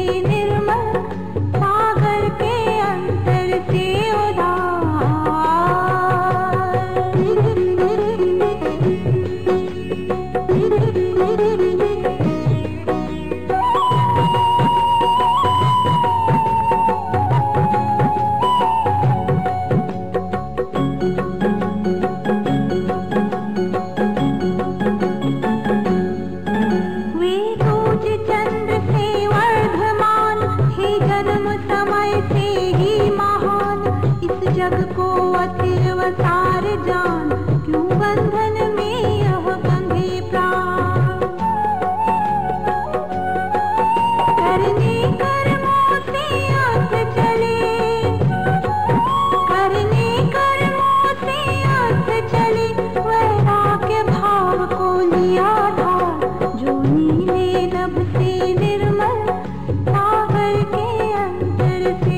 निर्मल, सागर के अंतर से जग को अतिरवसार जान, क्यों बंधन में यह बंधे प्राण। करने कर्मों से अर्थ चले, करने कर्मों से अर्थ चले, वैराग्य भाव को लिया था जो नीले नभ से निर्मल, सागर के अंतर से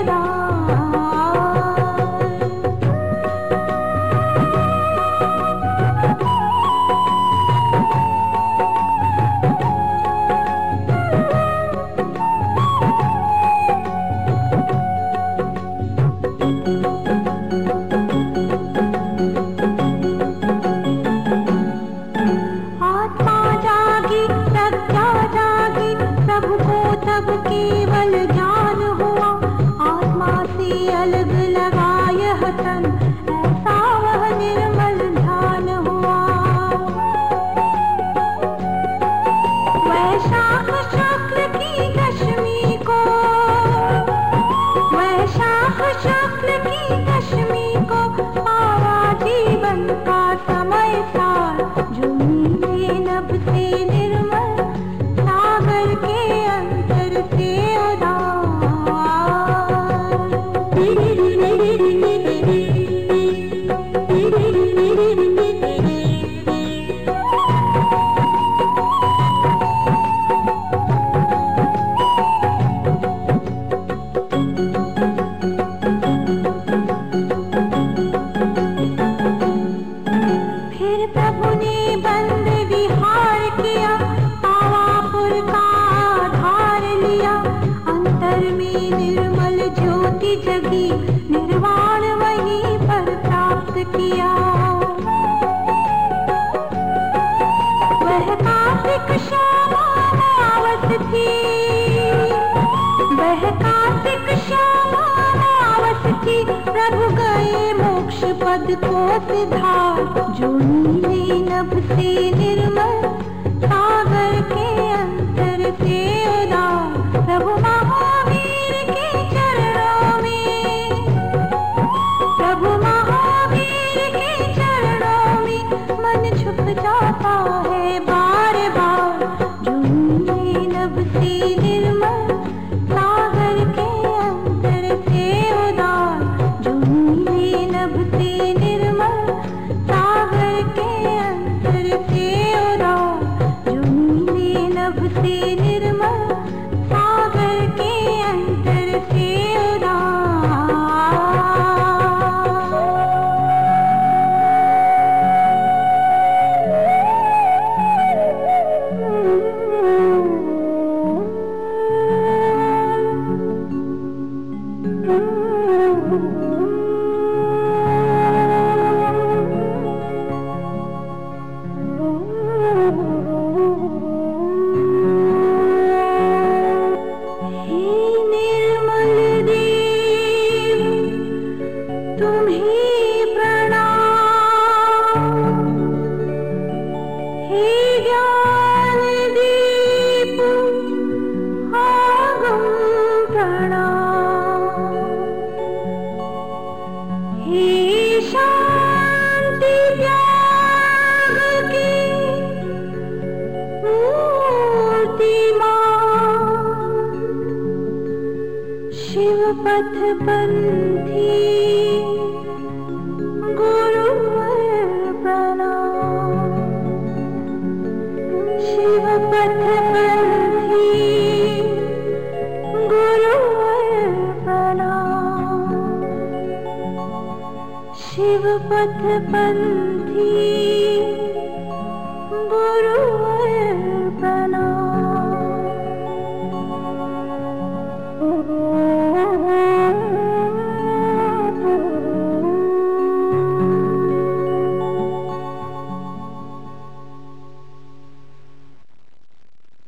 तब केवल ज्ञान हुआ, आत्मा से अलग लगा यह तन, ऐसा वह निर्मल ध्यान हुआ। वैशाख शुक्ल की दशमी को, वैशाख शुक्ल की दशमी को पाया जीवन का समय सार, जो नीले नभ से निर्मल, सागर के फिर प्रभु ने बंद विहार किया, पावापुर का आधार लिया, अंतर में निर्मल ज्योति जगी, निर्वाण वहीं पर प्राप्त किया। वह कार्तिक श्यामावस थी, वह कार्तिक श्यामावस थी, प्रभु गए मोक्ष पद को सिधार, जो नीले नभ से निर्मल, सागर के अंतर से उदार। प्रभु महावीर के चरणों में, प्रभु महावीर के चरणों में मन झुक जाता है बार बार, जो नीले नभ से निर्मल, सागर के अंतर से उदार, जो नीले नभ से निर्मल, सागर के अंतर से उदार, जो नीले नभ से निर्मल, सागर के अंतर से उदार। शिव पथ पंथी गुरुवर प्रणाम, शिव पथ पंथी गुरुवर प्रणाम, शिव पथ पंथी